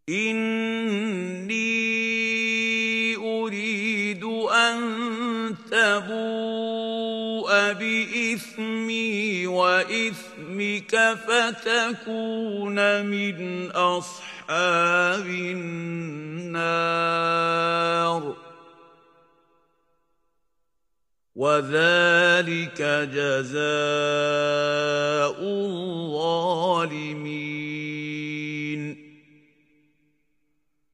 إِنِّي أُرِيدُ أَن تَبُوءَ بِإِثْمِي وَإِثْمِكَ فَتَكُونَ مِنْ أَصْحَابِ النَّارِ ۚ وَذَٰلِكَ جَزَاءُ الظَّالِمِينَ.